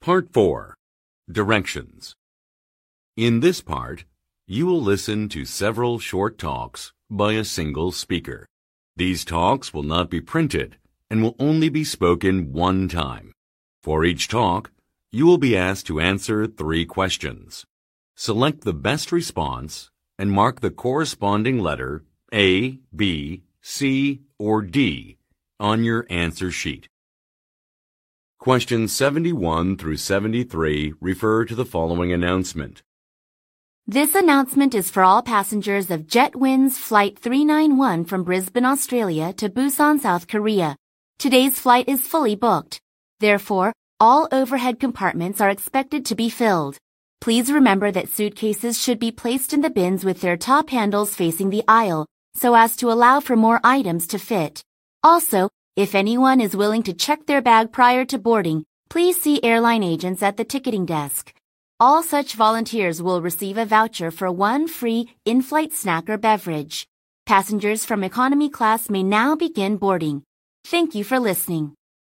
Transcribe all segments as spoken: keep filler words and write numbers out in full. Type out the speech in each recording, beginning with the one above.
Part four. Directions. In this part, you will listen to several short talks by a single speaker. These talks will not be printed and will only be spoken one time. For each talk, you will be asked to answer three questions. Select the best response and mark the corresponding letter A, B, C, or D on your answer sheet. Questions seventy-one through seventy-three refer to the following announcement. This announcement is for all passengers of Jetwin's Flight three ninety-one from Brisbane, Australia to Busan, South Korea. Today's flight is fully booked. Therefore, all overhead compartments are expected to be filled. Please remember that suitcases should be placed in the bins with their top handles facing the aisle, so as to allow for more items to fit. Also, if anyone is willing to check their bag prior to boarding, please see airline agents at the ticketing desk. All such volunteers will receive a voucher for one free in-flight snack or beverage. Passengers from economy class may now begin boarding. Thank you for listening.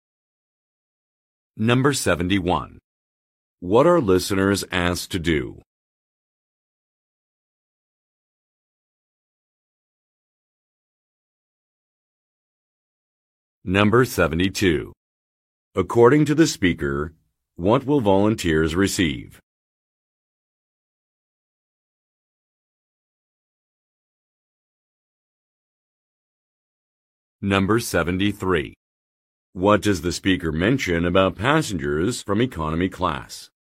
Number seventy-one. What are listeners asked to do? Number seventy-two. According to the speaker, what will volunteers receive? Number seventy-three. What does the speaker mention about passengers from economy class?